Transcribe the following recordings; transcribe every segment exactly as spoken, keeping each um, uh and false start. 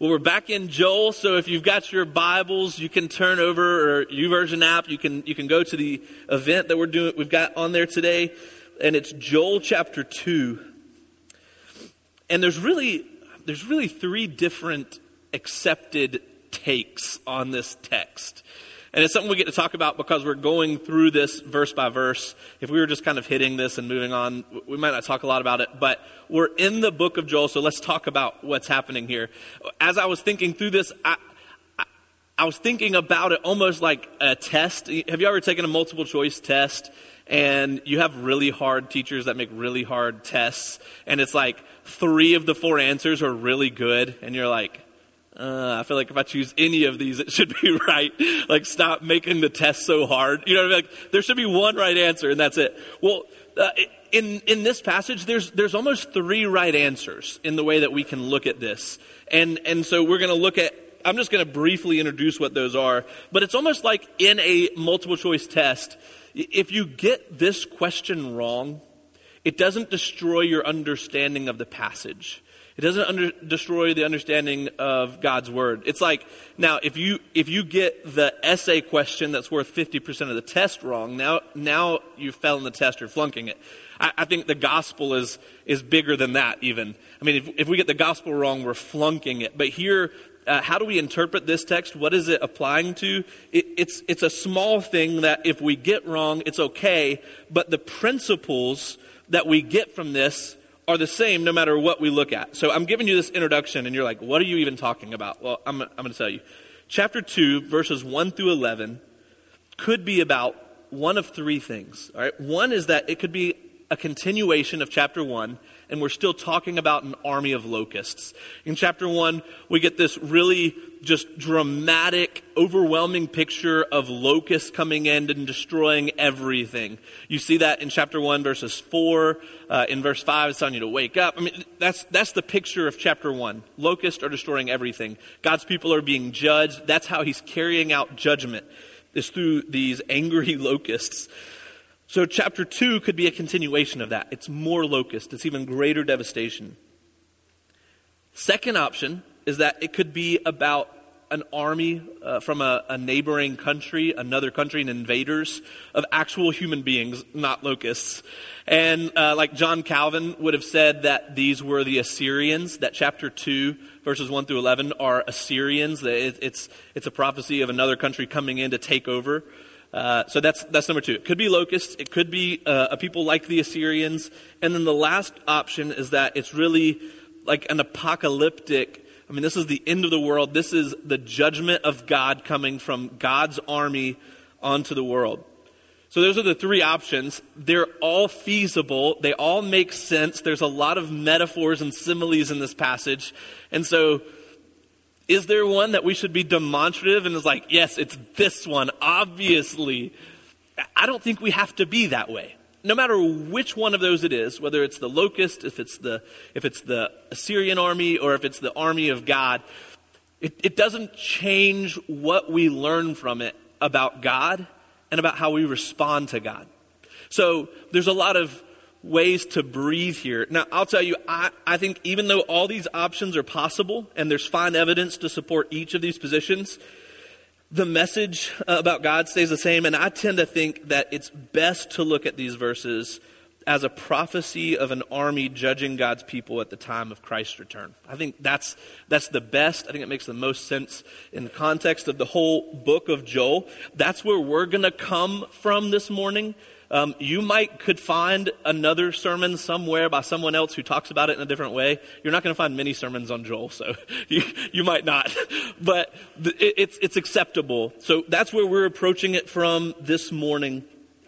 Well, we're back in Joel, so if you've got your Bibles, you can turn over, or YouVersion app, you can you can go to the event that we're doing. We've got on there today, and it's Joel chapter two. And there's really there's really three different accepted takes on this text. And it's something we get to talk about because we're going through this verse by verse. If we were just kind of hitting this and moving on, we might not talk a lot about it. But we're in the book of Joel, so let's talk about what's happening here. As I was thinking through this, I, I, I was thinking about it almost like a test. Have you ever taken a multiple choice test? And you have really hard teachers that make really hard tests. And it's like three of the four answers are really good. And you're like, Uh, I feel like if I choose any of these, it should be right. Like, stop making the test so hard. You know what I mean? Like, there should be one right answer, and that's it. Well, uh, in in this passage, there's there's almost three right answers in the way that we can look at this. And and so we're going to look at, I'm just going to briefly introduce what those are. But it's almost like in a multiple choice test, if you get this question wrong, it doesn't destroy your understanding of the passage. It doesn't under, destroy the understanding of God's word. It's like, now, if you if you get the essay question that's worth fifty percent of the test wrong, now now you fell in the test or flunking it. I, I think the gospel is is bigger than that even. I mean, if, if we get the gospel wrong, we're flunking it. But here, uh, how do we interpret this text? What is it applying to? It, it's it's a small thing that if we get wrong, it's okay. But the principles that we get from this are the same no matter what we look at. So I'm giving you this introduction and you're like, what are you even talking about? Well, I'm, I'm going to tell you. Chapter two, verses one through eleven could be about one of three things. All right. One is that it could be a continuation of chapter one, and we're still talking about an army of locusts. In chapter one, we get this really just dramatic, overwhelming picture of locusts coming in and destroying everything. You see that in chapter one, verses four. Uh, in verse five, it's telling you to wake up. I mean, that's that's the picture of chapter one. Locusts are destroying everything. God's people are being judged. That's how he's carrying out judgment, is through these angry locusts. So chapter two could be a continuation of that. It's more locusts. It's even greater devastation. Second option is that it could be about an army uh, from a, a neighboring country, another country, and invaders of actual human beings, not locusts. And uh, like John Calvin would have said that these were the Assyrians, that chapter two, verses one through eleven are Assyrians. It, it's, it's a prophecy of another country coming in to take over. Uh, so that's that's number two. It could be locusts. It could be uh, a people like the Assyrians. And then the last option is that it's really like an apocalyptic, I mean, this is the end of the world. This is the judgment of God coming from God's army onto the world. So those are the three options. They're all feasible. They all make sense. There's a lot of metaphors and similes in this passage. And so is there one that we should be demonstrative and is like, yes, it's this one, obviously? I don't think we have to be that way. No matter which one of those it is, whether it's the locust, if it's the if it's the Assyrian army, or if it's the army of God, it, it doesn't change what we learn from it about God and about how we respond to God. So there's a lot of ways to breathe here. Now, I'll tell you, I, I think even though all these options are possible and there's fine evidence to support each of these positions, the message about God stays the same. And I tend to think that it's best to look at these verses as a prophecy of an army judging God's people at the time of Christ's return. I think that's that's the best. I think it makes the most sense in the context of the whole book of Joel. That's where we're going to come from this morning. Um, you might could find another sermon somewhere by someone else who talks about it in a different way. You're not going to find many sermons on Joel, so you, you might not. But th- it, it's it's acceptable. So that's where we're approaching it from this morning.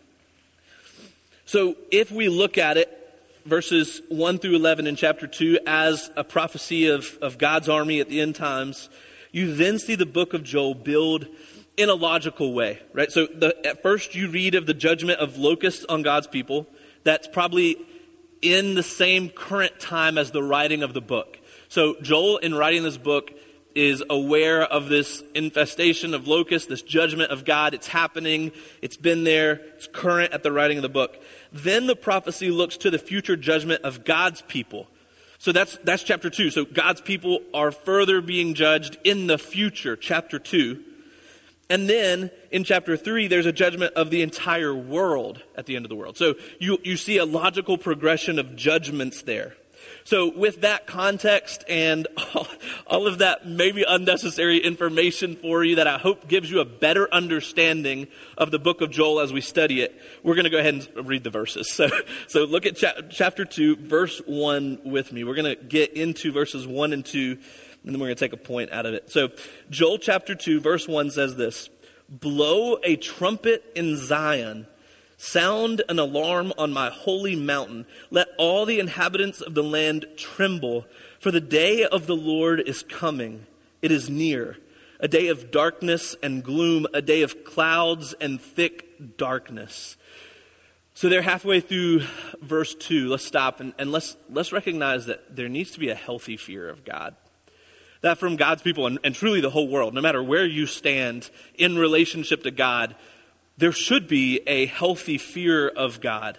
So if we look at it, verses one through eleven in chapter two, as a prophecy of, of God's army at the end times, you then see the book of Joel build in a logical way, right? So the, at first you read of the judgment of locusts on God's people. That's probably in the same current time as the writing of the book. So Joel, in writing this book, is aware of this infestation of locusts, this judgment of God. It's happening. It's been there. It's current at the writing of the book. Then the prophecy looks to the future judgment of God's people. So that's that's chapter two. So God's people are further being judged in the future, chapter two. And then in chapter three, there's a judgment of the entire world at the end of the world. So you, you see a logical progression of judgments there. So with that context and all, all of that maybe unnecessary information for you that I hope gives you a better understanding of the book of Joel as we study it, we're going to go ahead and read the verses. So, so look at cha- chapter two, verse one with me. We're going to get into verses one and two, and then we're going to take a point out of it. So Joel chapter two, verse one says this: "Blow a trumpet in Zion. Sound an alarm on my holy mountain. Let all the inhabitants of the land tremble, for the day of the Lord is coming. It is near, a day of darkness and gloom, a day of clouds and thick darkness." So they're halfway through verse two. Let's stop and, and let's let's recognize that there needs to be a healthy fear of God. That from God's people and, and truly the whole world, no matter where you stand in relationship to God, there should be a healthy fear of God.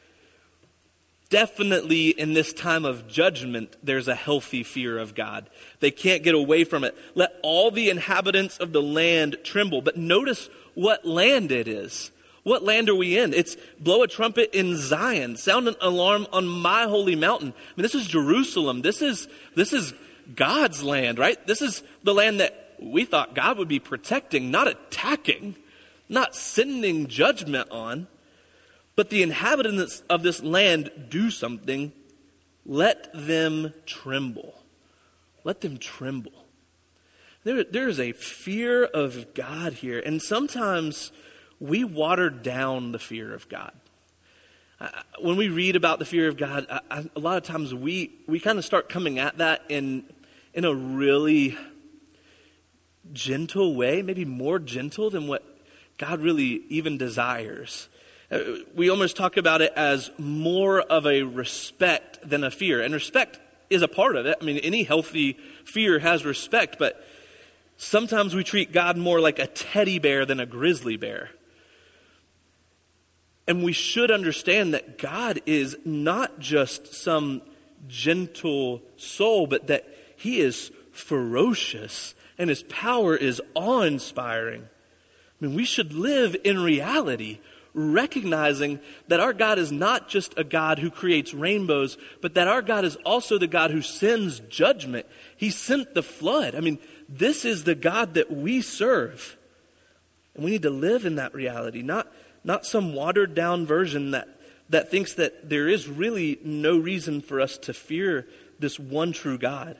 Definitely in this time of judgment, there's a healthy fear of God. They can't get away from it. Let all the inhabitants of the land tremble. But notice what land it is. What land are we in? It's blow a trumpet in Zion. Sound an alarm on my holy mountain. I mean, this is Jerusalem. This is, this is God's land, right? This is the land that we thought God would be protecting, not attacking. Not sending judgment on, but the inhabitants of this land do something. Let them tremble. Let them tremble. There, there is a fear of God here, and sometimes we water down the fear of God. Uh, when we read about the fear of God, I, I, a lot of times we we kind of start coming at that in in a really gentle way, maybe more gentle than what God really even desires. Uh, we almost talk about it as more of a respect than a fear. And respect is a part of it. I mean, any healthy fear has respect, but sometimes we treat God more like a teddy bear than a grizzly bear. And we should understand that God is not just some gentle soul, but that he is ferocious and his power is awe-inspiring. I mean, we should live in reality, recognizing that our God is not just a God who creates rainbows, but that our God is also the God who sends judgment. He sent the flood. I mean, this is the God that we serve. And we need to live in that reality, not, not some watered down version that, that thinks that there is really no reason for us to fear this one true God.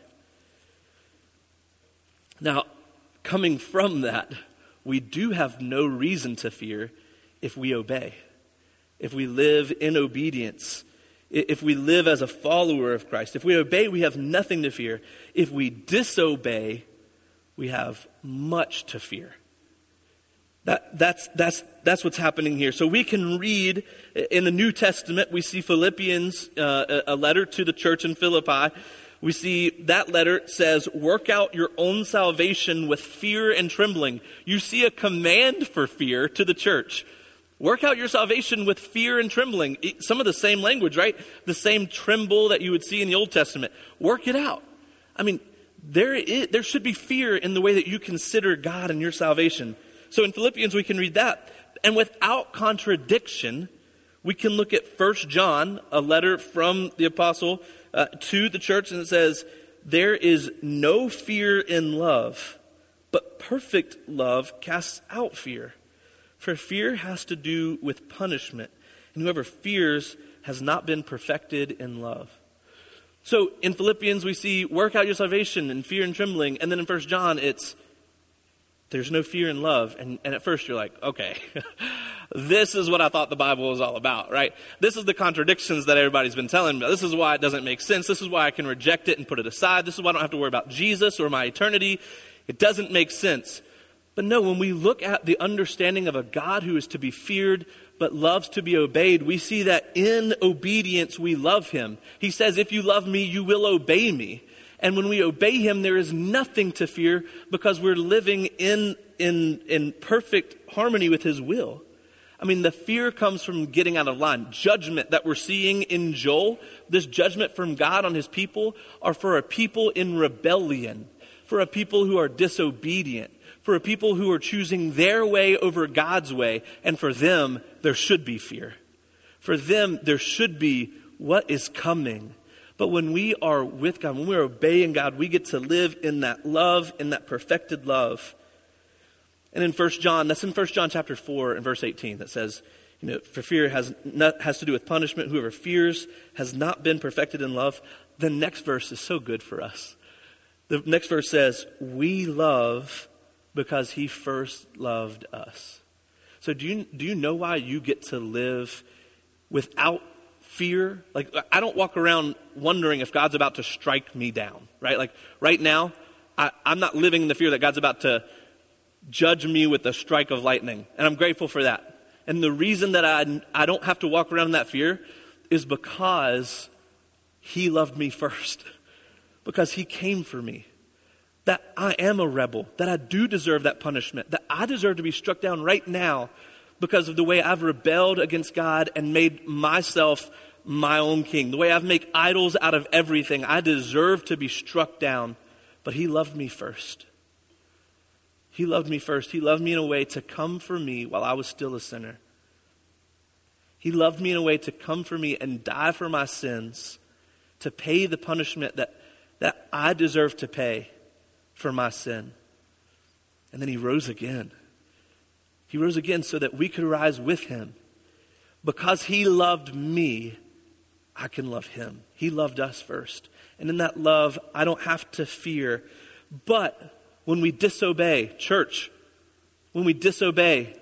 Now, coming from that, we do have no reason to fear if we obey, if we live in obedience, if we live as a follower of Christ. If we obey, we have nothing to fear. If we disobey, we have much to fear. That, that's, that's, that's what's happening here. So we can read in the New Testament, we see Philippians, uh, a letter to the church in Philippi. We see that letter says, work out your own salvation with fear and trembling. You see a command for fear to the church. Work out your salvation with fear and trembling. Some of the same language, right? The same tremble that you would see in the Old Testament. Work it out. I mean, there is, there should be fear in the way that you consider God and your salvation. So in Philippians, we can read that. And without contradiction, we can look at First John, a letter from the apostle Uh, to the church, and it says, there is no fear in love, but perfect love casts out fear. For fear has to do with punishment, and whoever fears has not been perfected in love. So in Philippians, we see work out your salvation in fear and trembling, and then in First John, it's there's no fear in love. And, and at first you're like, okay, this is what I thought the Bible was all about, right? This is the contradictions that everybody's been telling me. This is why it doesn't make sense. This is why I can reject it and put it aside. This is why I don't have to worry about Jesus or my eternity. It doesn't make sense. But no, when we look at the understanding of a God who is to be feared but loves to be obeyed, we see that in obedience we love him. He says, if you love me, you will obey me. And when we obey him, there is nothing to fear because we're living in, in, in perfect harmony with his will. I mean, the fear comes from getting out of line. Judgment that we're seeing in Joel, this judgment from God on his people, are for a people in rebellion, for a people who are disobedient, for a people who are choosing their way over God's way. And for them, there should be fear. For them, there should be what is coming. But when we are with God, when we're obeying God, we get to live in that love, in that perfected love. And in First John, that's in First John chapter four and verse eighteen, that says, you know, for fear has not, has to do with punishment. Whoever fears has not been perfected in love. The next verse is so good for us. The next verse says, we love because he first loved us. So do you do you know why you get to live without fear? Like, I don't walk around wondering if God's about to strike me down, right? Like right now, I, I'm not living in the fear that God's about to judge me with a strike of lightning. And I'm grateful for that. And the reason that I, I don't have to walk around in that fear is because he loved me first. Because he came for me. That I am a rebel. That I do deserve that punishment. That I deserve to be struck down right now because of the way I've rebelled against God and made myself my own king. The way I've made idols out of everything. I deserve to be struck down. But he loved me first. He loved me first. He loved me in a way to come for me while I was still a sinner. He loved me in a way to come for me and die for my sins, to pay the punishment that, that I deserve to pay for my sin. And then he rose again. He rose again so that we could rise with him. Because he loved me, I can love him. He loved us first. And in that love, I don't have to fear. But when we disobey, church, when we disobey,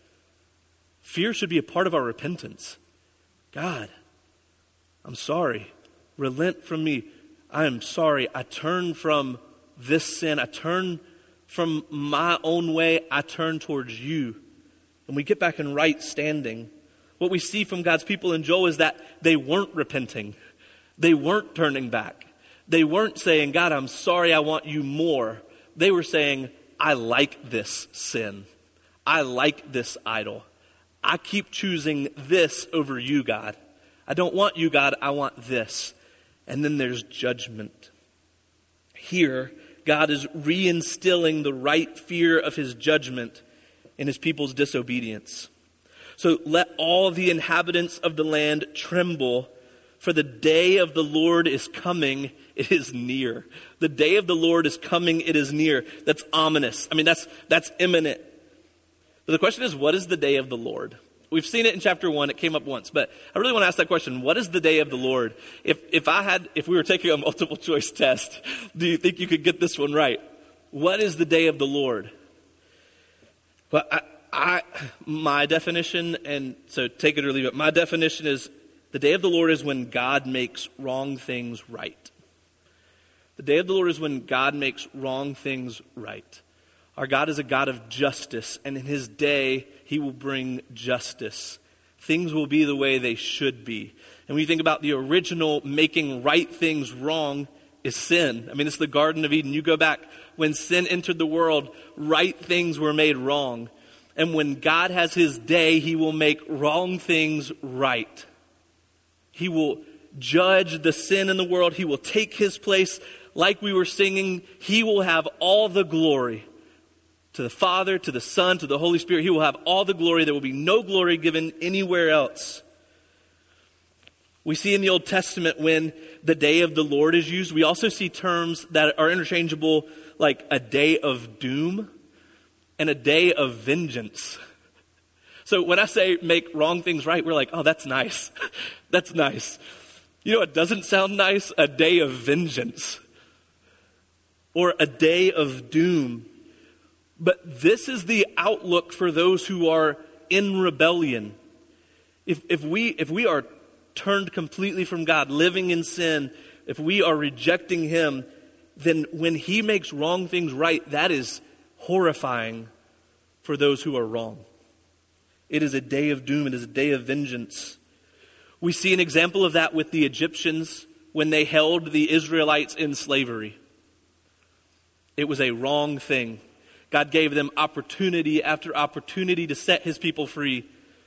fear should be a part of our repentance. God, I'm sorry. Relent from me. I am sorry. I turn from this sin. I turn from my own way. I turn towards you. And we get back in right standing. What we see from God's people in Joel is that they weren't repenting. They weren't turning back. They weren't saying, God, I'm sorry. I want you more. They were saying, I like this sin. I like this idol. I keep choosing this over you, God. I don't want you, God. I want this. And then there's judgment. Here, God is reinstilling the right fear of his judgment in his people's disobedience. So let all the inhabitants of the land tremble, for the day of the Lord is coming, it is near. The day of the Lord is coming, it is near. That's ominous. I mean, that's that's imminent. But the question is, what is the day of the Lord? We've seen it in chapter one, it came up once, but I really want to ask that question. What is the day of the Lord? If if I had, if we were taking a multiple choice test, do you think you could get this one right? What is the day of the Lord? Well, I, I my definition, and so take it or leave it, my definition is the day of the Lord is when God makes wrong things right. The day of the Lord is when God makes wrong things right. Our God is a God of justice, and in his day, he will bring justice. Things will be the way they should be. And when you think about the original making right things wrong is sin. I mean, it's the Garden of Eden. You go back, when sin entered the world, right things were made wrong. And when God has his day, he will make wrong things right. He will judge the sin in the world. He will take his place. Like we were singing, he will have all the glory. To the Father, to the Son, to the Holy Spirit, he will have all the glory. There will be no glory given anywhere else. We see in the Old Testament when the day of the Lord is used, we also see terms that are interchangeable, like a day of doom and a day of vengeance. So when I say make wrong things right, we're like, oh, that's nice. That's nice. You know what doesn't sound nice? A day of vengeance. Or a day of doom. But this is the outlook for those who are in rebellion. If if we if we are turned completely from God, living in sin, if we are rejecting him, then when he makes wrong things right, that is horrifying for those who are wrong. It is a day of doom. It is a day of vengeance. We see an example of that with the Egyptians when they held the Israelites in slavery. It was a wrong thing. God gave them opportunity after opportunity to set his people free,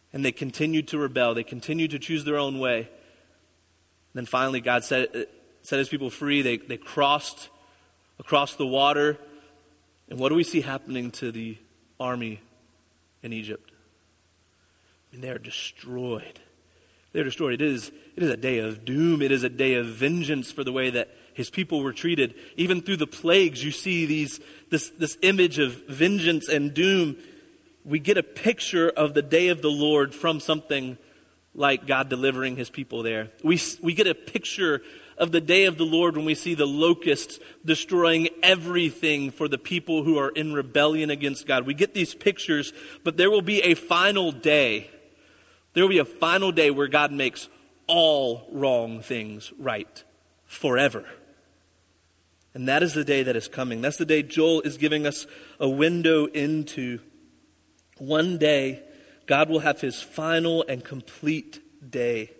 And they continued to rebel. They continued to choose their own way. And then finally God set, set his people free. They, they crossed across the water. And what do we see happening to the army in Egypt? I mean, they are destroyed. They're destroyed. It is, it is a day of doom. It is a day of vengeance for the way that his people were treated. Even through the plagues, you see these this, this image of vengeance and doom. We get a picture of the day of the Lord from something like God delivering his people there. We, we get a picture of the day of the Lord when we see the locusts destroying everything for the people who are in rebellion against God. We get these pictures, but there will be a final day. There will be a final day where God makes all wrong things right forever. And that is the day that is coming. That's the day Joel is giving us a window into. One day, God will have his final and complete day.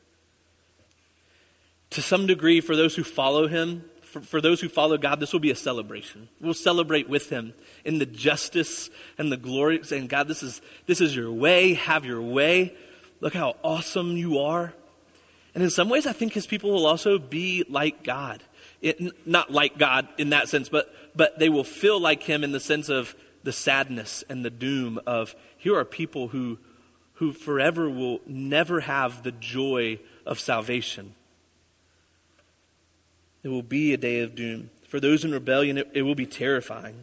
To some degree, for those who follow him, for, for those who follow God, this will be a celebration. We'll celebrate with him in the justice and the glory, saying, God, this is, this is your way, have your way. Look how awesome you are. And in some ways, I think his people will also be like God. It, not like God in that sense, but but they will feel like him in the sense of the sadness and the doom of, here are people who who forever will never have the joy of salvation. It will be a day of doom. For those in rebellion, it, it will be terrifying.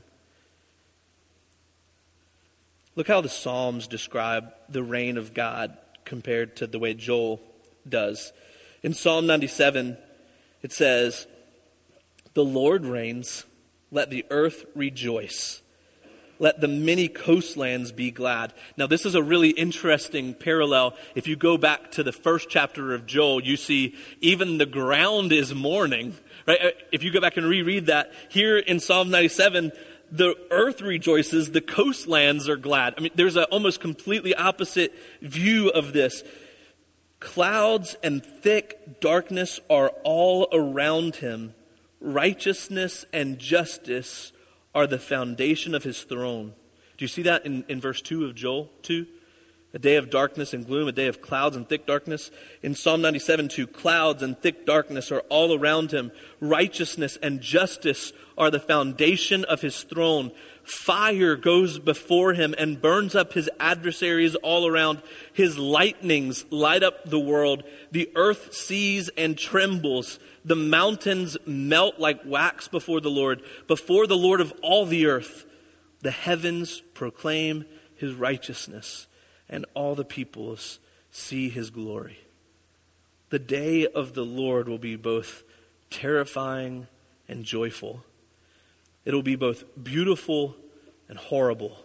Look how the Psalms describe the reign of God compared to the way Joel does. In Psalm ninety-seven, it says, "The Lord reigns, let the earth rejoice. Let the many coastlands be glad." Now, this is a really interesting parallel. If you go back to the first chapter of Joel, you see even the ground is mourning. Right? If you go back and reread that, here in Psalm ninety-seven, the earth rejoices, the coastlands are glad. I mean, there's an almost completely opposite view of this. Clouds and thick darkness are all around him. Righteousness and justice are the foundation of his throne. Do you see that in, in verse two of Joel two? A day of darkness and gloom, a day of clouds and thick darkness. In Psalm ninety-seven two, clouds and thick darkness are all around him. Righteousness and justice are the foundation of his throne. Fire goes before him and burns up his adversaries all around. His lightnings light up the world. The earth sees and trembles. The mountains melt like wax before the Lord, before the Lord of all the earth. The heavens proclaim his righteousness, and all the peoples see his glory. The day of the Lord will be both terrifying and joyful. It will be both beautiful and horrible.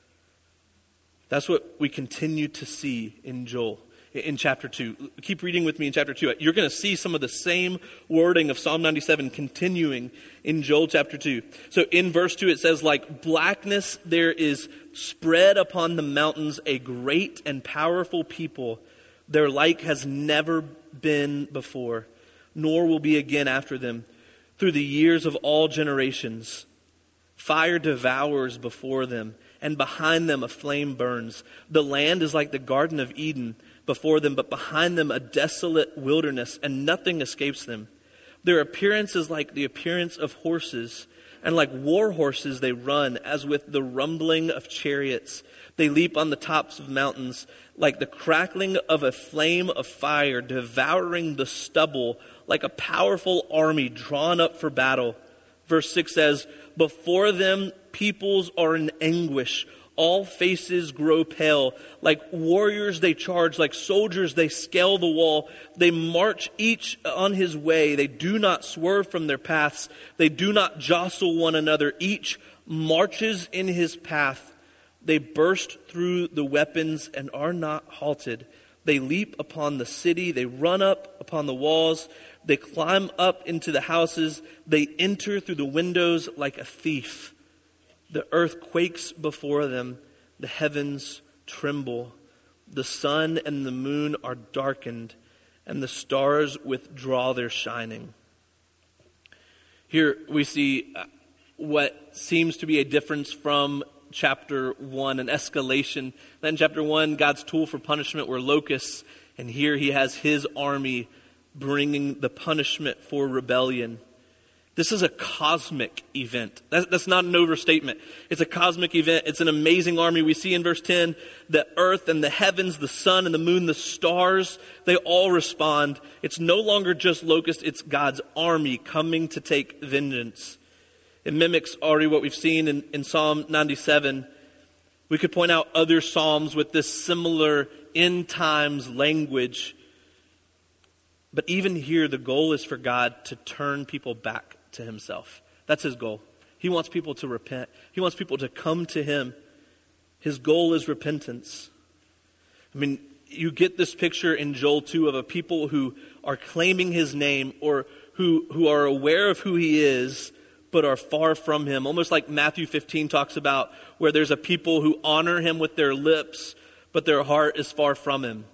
That's what we continue to see in Joel. In chapter two. Keep reading with me in chapter two. You're going to see some of the same wording of Psalm ninety-seven continuing in Joel chapter two. So in verse two it says, "Like blackness there is spread upon the mountains a great and powerful people. Their like has never been before, nor will be again after them. Through the years of all generations, fire devours before them, and behind them a flame burns. The land is like the Garden of Eden before them, but behind them a desolate wilderness, and nothing escapes them. Their appearance is like the appearance of horses, and like war horses they run, as with the rumbling of chariots. They leap on the tops of mountains, like the crackling of a flame of fire, devouring the stubble, like a powerful army drawn up for battle." Verse six says, "Before them peoples are in anguish. All faces grow pale. Like warriors they charge, like soldiers they scale the wall. They march each on his way. They do not swerve from their paths. They do not jostle one another. Each marches in his path. They burst through the weapons and are not halted. They leap upon the city. They run up upon the walls. They climb up into the houses. They enter through the windows like a thief. The earth quakes before them. The heavens tremble. The sun and the moon are darkened, and the stars withdraw their shining." Here we see what seems to be a difference from chapter one, an escalation. Then chapter one, God's tool for punishment were locusts. And here he has his army bringing the punishment for rebellion. This is a cosmic event. That, that's not an overstatement. It's a cosmic event. It's an amazing army. We see in verse ten, the earth and the heavens, the sun and the moon, the stars, they all respond. It's no longer just locusts. It's God's army coming to take vengeance. It mimics already what we've seen in, in Psalm ninety-seven. We could point out other psalms with this similar end times language. But even here, the goal is for God to turn people back to himself. That's his goal. He wants people to repent. He wants people to come to him. His goal is repentance. I mean, you get this picture in Joel two of a people who are claiming his name or who, who are aware of who he is, but are far from him. Almost like Matthew fifteen talks about, where there's a people who honor him with their lips, but their heart is far from him.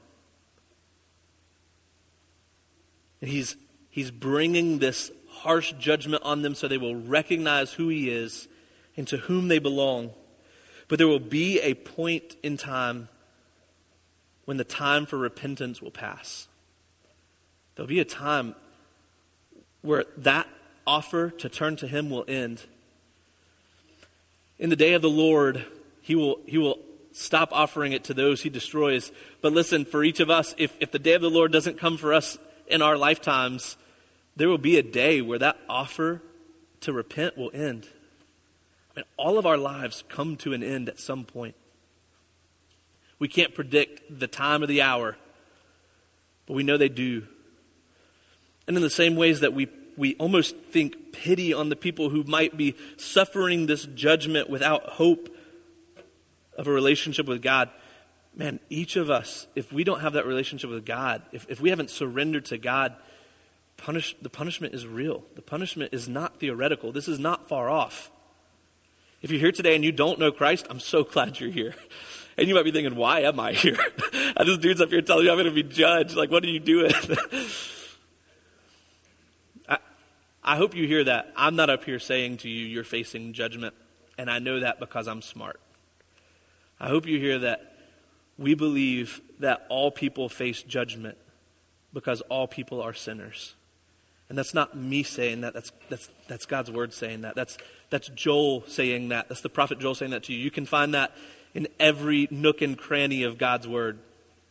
And he's, he's bringing this harsh judgment on them so they will recognize who he is and to whom they belong. But there will be a point in time when the time for repentance will pass. There'll be a time where that offer to turn to him will end. In the day of the Lord, he will, he will stop offering it to those he destroys. But listen, for each of us, if, if the day of the Lord doesn't come for us in our lifetimes, there will be a day where that offer to repent will end. I mean, all of our lives come to an end at some point. We can't predict the time or the hour, but we know they do. And in the same ways that we, we almost think pity on the people who might be suffering this judgment without hope of a relationship with God, man, each of us, if we don't have that relationship with God, if, if we haven't surrendered to God, Punish, the punishment is real. The punishment is not theoretical. This is not far off. If you're here today and you don't know Christ, I'm so glad you're here. And you might be thinking, why am I here? And this dude's up here telling me I'm going to be judged. Like, what are you doing? I, I hope you hear that. I'm not up here saying to you, you're facing judgment. And I know that because I'm smart. I hope you hear that we believe that all people face judgment because all people are sinners. And that's not me saying that. That's that's that's God's word saying that. That's that's Joel saying that. That's the prophet Joel saying that to you. You can find that in every nook and cranny of God's word.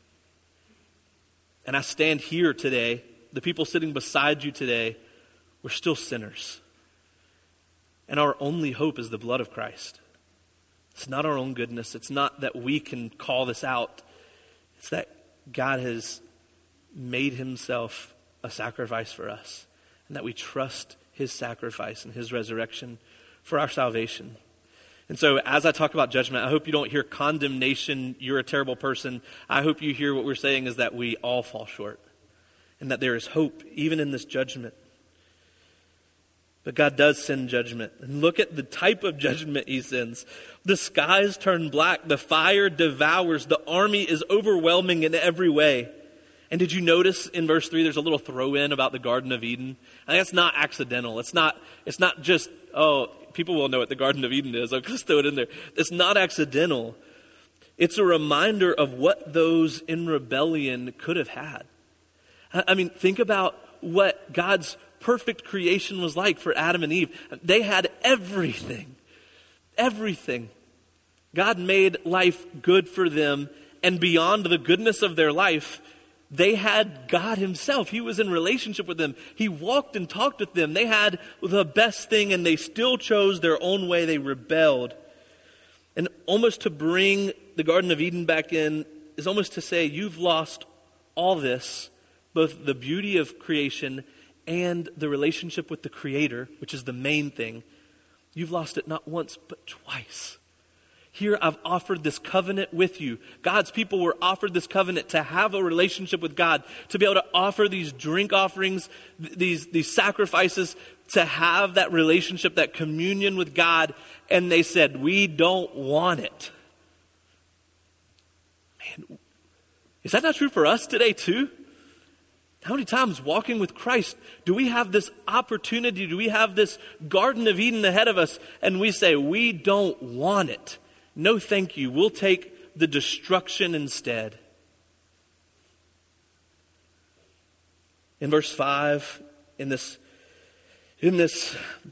And I stand here today, the people sitting beside you today, we're still sinners. And our only hope is the blood of Christ. It's not our own goodness. It's not that we can call this out. It's that God has made himself a sacrifice for us, and that we trust his sacrifice and his resurrection for our salvation. And so as I talk about judgment, I hope you don't hear condemnation, you're a terrible person. I hope you hear what we're saying is that we all fall short, and that there is hope even in this judgment. But God does send judgment. And look at the type of judgment he sends. The skies turn black, the fire devours, the army is overwhelming in every way. And did you notice in verse three, there's a little throw in about the Garden of Eden? And that's not accidental. It's not, it's not just, oh, people will know what the Garden of Eden is. I'll just throw it in there. It's not accidental. It's a reminder of what those in rebellion could have had. I mean, think about what God's perfect creation was like for Adam and Eve. They had everything. Everything. God made life good for them, and beyond the goodness of their life, they had God himself. He was in relationship with them. He walked and talked with them. They had the best thing, and they still chose their own way. They rebelled. And almost to bring the Garden of Eden back in is almost to say, you've lost all this, both the beauty of creation and the relationship with the Creator, which is the main thing. You've lost it not once, but twice. Here I've offered this covenant with you. God's people were offered this covenant to have a relationship with God, to be able to offer these drink offerings, these, these sacrifices, to have that relationship, that communion with God. And they said, we don't want it. Man, is that not true for us today too? How many times walking with Christ do we have this opportunity, do we have this Garden of Eden ahead of us, and we say, we don't want it. No, thank you. We'll take the destruction instead. In verse five, in this, in this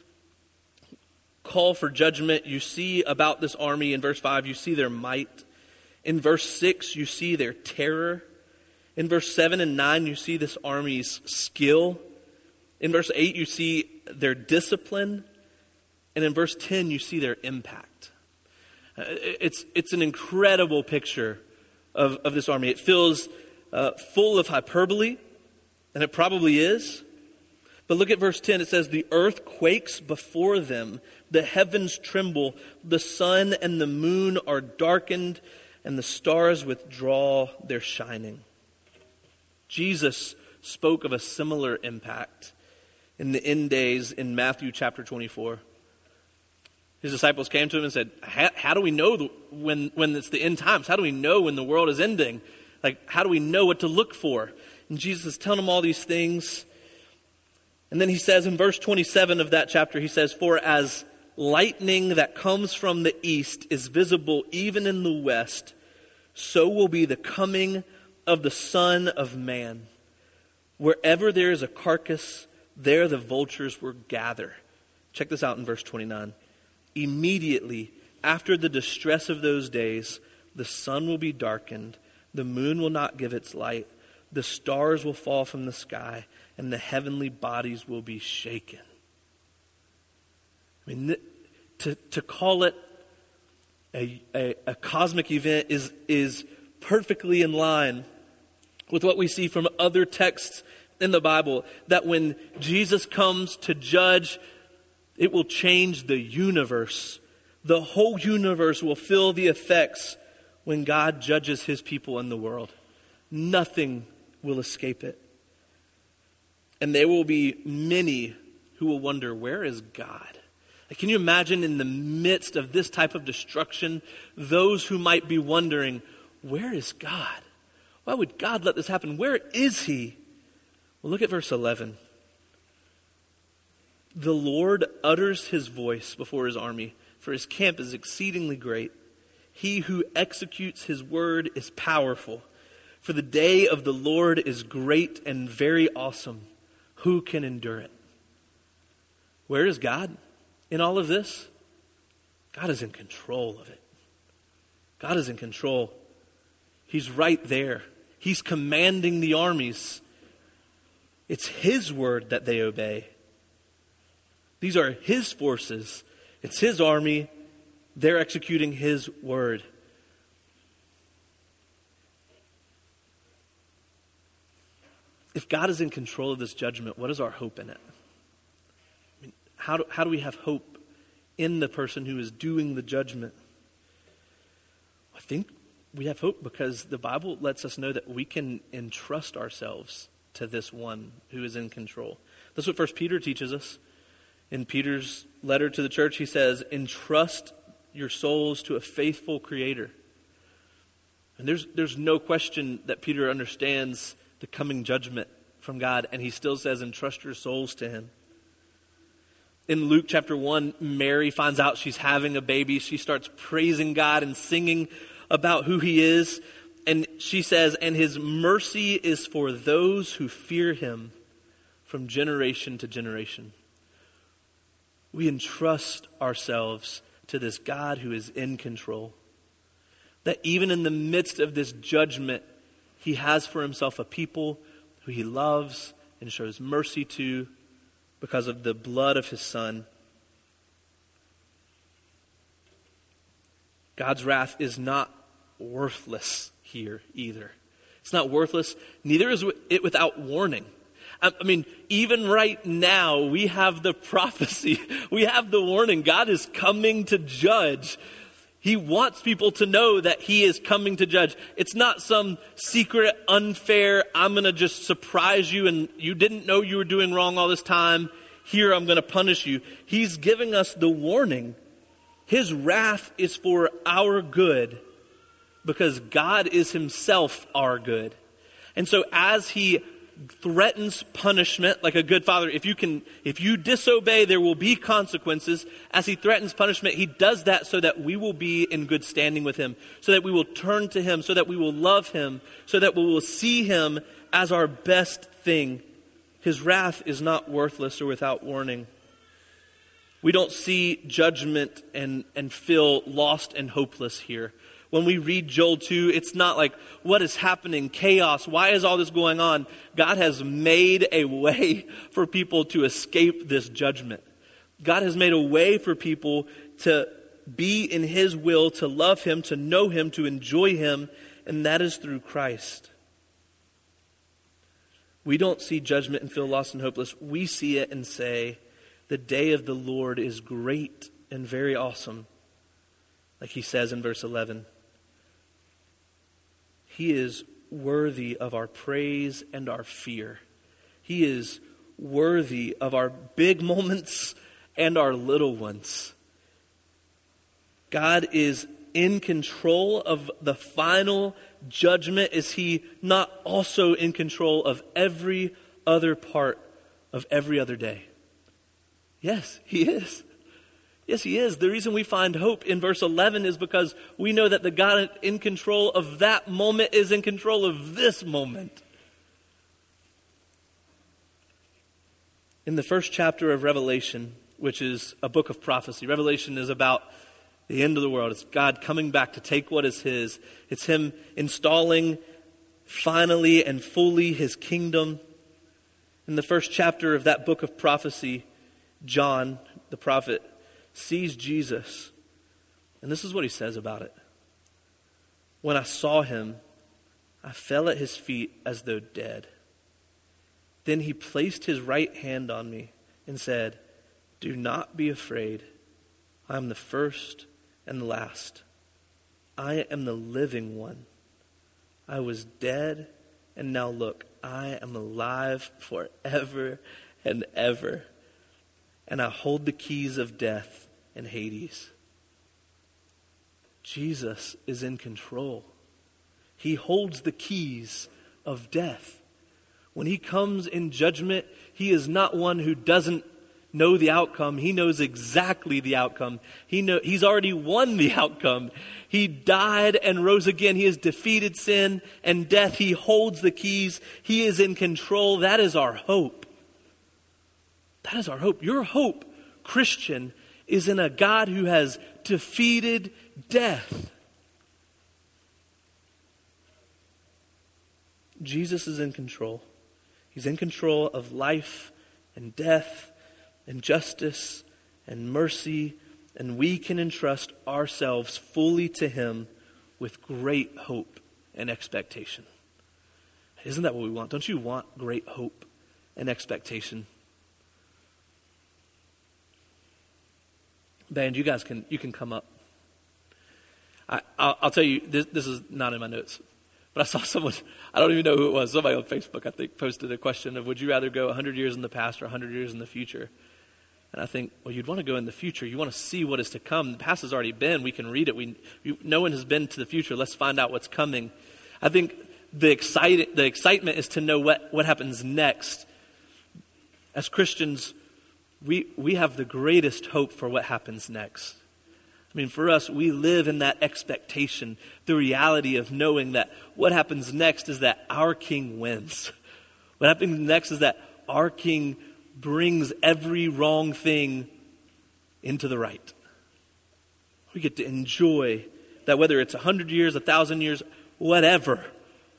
call for judgment, you see about this army. In verse five, you see their might. In verse six, you see their terror. In verse seven and nine, you see this army's skill. In verse eight, you see their discipline. And in verse ten, you see their impact. It's, it's an incredible picture of, of this army. It feels uh, full of hyperbole, and it probably is. But look at verse ten. It says, the earth quakes before them. The heavens tremble. The sun and the moon are darkened, and the stars withdraw their shining. Jesus spoke of a similar impact in the end days in Matthew chapter twenty-four. His disciples came to him and said, how do we know the, when, when it's the end times? How do we know when the world is ending? Like, how do we know what to look for? And Jesus is telling them all these things. And then he says in verse twenty-seven of that chapter, he says, for as lightning that comes from the east is visible even in the west, so will be the coming of the Son of Man. Wherever there is a carcass, there the vultures will gather. Check this out in verse twenty-nine. Immediately after the distress of those days, the sun will be darkened, the moon will not give its light, the stars will fall from the sky, and the heavenly bodies will be shaken. I mean, to, to call it a, a, a cosmic event is, is perfectly in line with what we see from other texts in the Bible, that when Jesus comes to judge, it will change the universe. The whole universe will feel the effects when God judges his people in the world. Nothing will escape it. And there will be many who will wonder, where is God? Like, can you imagine in the midst of this type of destruction, those who might be wondering, where is God? Why would God let this happen? Where is he? Well, look at verse eleven. The Lord utters his voice before his army, for his camp is exceedingly great. He who executes his word is powerful. For the day of the Lord is great and very awesome. Who can endure it? Where is God in all of this? God is in control of it. God is in control. He's right there. He's commanding the armies. It's his word that they obey. These are his forces. It's his army. They're executing his word. If God is in control of this judgment, what is our hope in it? I mean, how do, how do we have hope in the person who is doing the judgment? I think we have hope because the Bible lets us know that we can entrust ourselves to this one who is in control. That's what First Peter teaches us. In Peter's letter to the church, he says, entrust your souls to a faithful Creator. And there's there's no question that Peter understands the coming judgment from God, and he still says, entrust your souls to him. In Luke chapter one, Mary finds out she's having a baby. She starts praising God and singing about who he is. And she says, and his mercy is for those who fear him from generation to generation. We entrust ourselves to this God who is in control. That even in the midst of this judgment, he has for himself a people who he loves and shows mercy to because of the blood of his Son. God's wrath is not worthless here either. It's not worthless. Neither is it without warning. I mean, even right now, we have the prophecy. We have the warning. God is coming to judge. He wants people to know that he is coming to judge. It's not some secret, unfair, I'm going to just surprise you and you didn't know you were doing wrong all this time. Here, I'm going to punish you. He's giving us the warning. His wrath is for our good because God is himself our good. And so as he threatens punishment like a good father. If you can, if you disobey, there will be consequences. As he threatens punishment, he does that so that we will be in good standing with him, so that we will turn to him, so that we will love him, so that we will see him as our best thing. His wrath is not worthless or without warning. We don't see judgment and, and feel lost and hopeless here. When we read Joel two, it's not like, what is happening? Chaos. Why is all this going on? God has made a way for people to escape this judgment. God has made a way for people to be in his will, to love him, to know him, to enjoy him, and that is through Christ. We don't see judgment and feel lost and hopeless. We see it and say, the day of the Lord is great and very awesome. Like he says in verse eleven. He is worthy of our praise and our fear. He is worthy of our big moments and our little ones. God is in control of the final judgment. Is he not also in control of every other part of every other day? Yes, he is. Yes, he is. The reason we find hope in verse eleven is because we know that the God in control of that moment is in control of this moment. In the first chapter of Revelation, which is a book of prophecy, Revelation is about the end of the world. It's God coming back to take what is his. It's him installing finally and fully his kingdom. In the first chapter of that book of prophecy, John, the prophet, sees Jesus. And this is what he says about it. When I saw him, I fell at his feet as though dead. Then he placed his right hand on me and said, do not be afraid. I am the first and the last. I am the living one. I was dead, and now look, I am alive forever and ever. And I hold the keys of death and Hades. Jesus is in control. He holds the keys of death. When he comes in judgment, he is not one who doesn't know the outcome. He knows exactly the outcome. He know, he's already won the outcome. He died and rose again. He has defeated sin and death. He holds the keys. He is in control. That is our hope. That is our hope. Your hope, Christian, is in a God who has defeated death. Jesus is in control. He's in control of life and death and justice and mercy, and we can entrust ourselves fully to him with great hope and expectation. Isn't that what we want? Don't you want great hope and expectation? Band, you guys can you can come up. I, I'll, I'll tell you, this, this is not in my notes, but I saw someone, I don't even know who it was, somebody on Facebook, I think, posted a question of, would you rather go one hundred years in the past or one hundred years in the future? And I think, well, you'd want to go in the future. You want to see what is to come. The past has already been. We can read it. We, you, no one has been to the future. Let's find out what's coming. I think the excited, the excitement is to know what, what happens next. As Christians, we we have the greatest hope for what happens next. I mean, for us, we live in that expectation, the reality of knowing that what happens next is that our King wins. What happens next is that our King brings every wrong thing into the right. We get to enjoy that, whether it's a hundred years, a thousand years, whatever,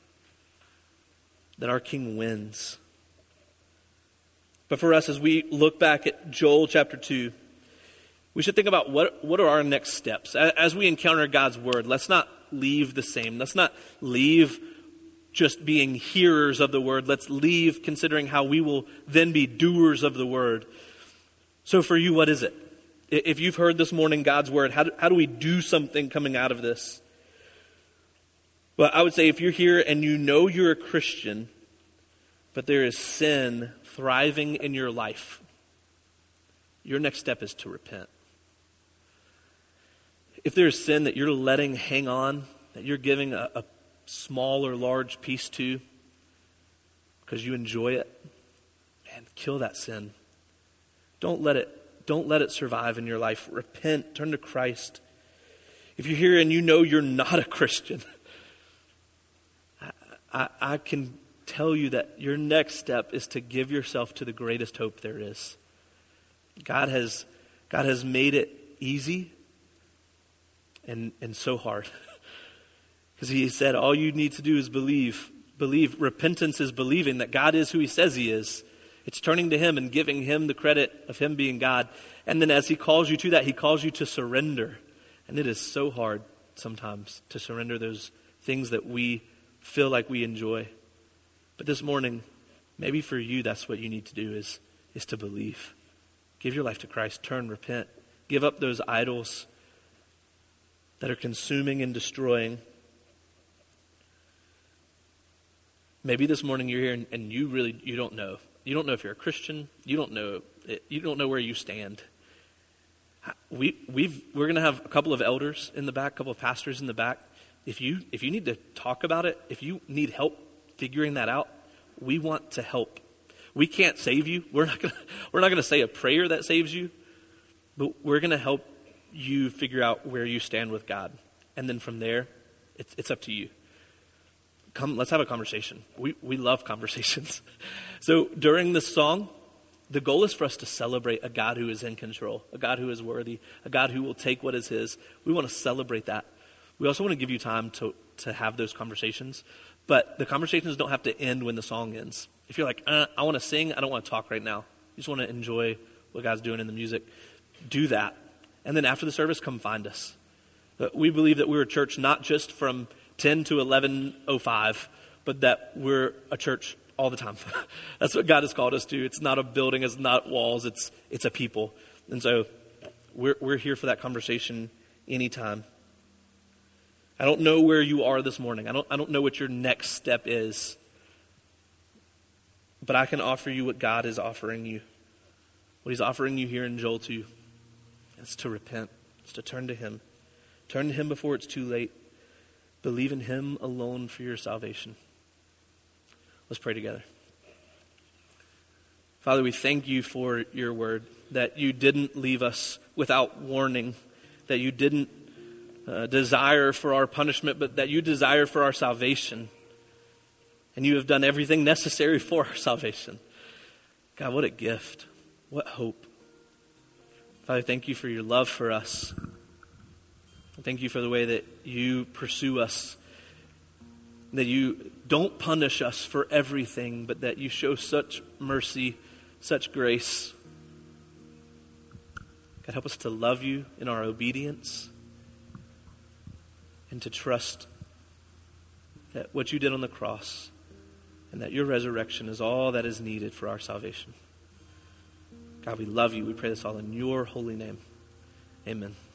that our King wins. But for us, as we look back at Joel chapter two, we should think about what, what are our next steps. As we encounter God's word, let's not leave the same. Let's not leave just being hearers of the word. Let's leave considering how we will then be doers of the word. So for you, what is it? If you've heard this morning God's word, how do, how do we do something coming out of this? Well, I would say if you're here and you know you're a Christian, but there is sin thriving in your life, your next step is to repent. If there is sin that you're letting hang on, that you're giving a, a small or large piece to, because you enjoy it, man, kill that sin. Don't let it, don't let it survive in your life. Repent, turn to Christ. If you're here and you know you're not a Christian, I, I, I can tell you that your next step is to give yourself to the greatest hope there is. God has, God has made it easy and, and so hard. Because he said all you need to do is believe. Believe. Repentance is believing that God is who he says he is. It's turning to him and giving him the credit of him being God. And then as he calls you to that, he calls you to surrender. And it is so hard sometimes to surrender those things that we feel like we enjoy. But this morning, maybe for you, that's what you need to do is, is to believe. Give your life to Christ. Turn, repent. Give up those idols that are consuming and destroying. Maybe this morning you're here and, and you really, you don't know. You don't know if you're a Christian. You don't know, you don't know where you stand. We, we've, we're going to have a couple of elders in the back, a couple of pastors in the back. If you, if you need to talk about it, if you need help figuring that out, we want to help. We can't save you. We're not going to, we're not going to say a prayer that saves you, but we're going to help you figure out where you stand with God. And then from there, it's, it's up to you. Come, let's have a conversation. We we love conversations. So during this song, the goal is for us to celebrate a God who is in control, a God who is worthy, a God who will take what is his. We want to celebrate that. We also want to give you time to, to have those conversations, but the conversations don't have to end when the song ends. If you're like, uh, I want to sing, I don't want to talk right now. You just want to enjoy what God's doing in the music. Do that. And then after the service, come find us. But we believe that we're a church not just from ten to eleven oh five, but that we're a church all the time. That's what God has called us to. It's not a building, it's not walls, it's it's a people. And so we're we're here for that conversation anytime. I don't know where you are this morning. I don't I don't know what your next step is. But I can offer you what God is offering you. What he's offering you here in Joel two. It's to repent. It's to turn to him. Turn to him before it's too late. Believe in him alone for your salvation. Let's pray together. Father, we thank you for your word, that you didn't leave us without warning, that you didn't uh, desire for our punishment, but that you desire for our salvation. And you have done everything necessary for our salvation. God, what a gift. What hope. Father, thank you for your love for us. Thank you for the way that you pursue us, that you don't punish us for everything, but that you show such mercy, such grace. God, help us to love you in our obedience and to trust that what you did on the cross and that your resurrection is all that is needed for our salvation. God, we love you. We pray this all in your holy name. Amen.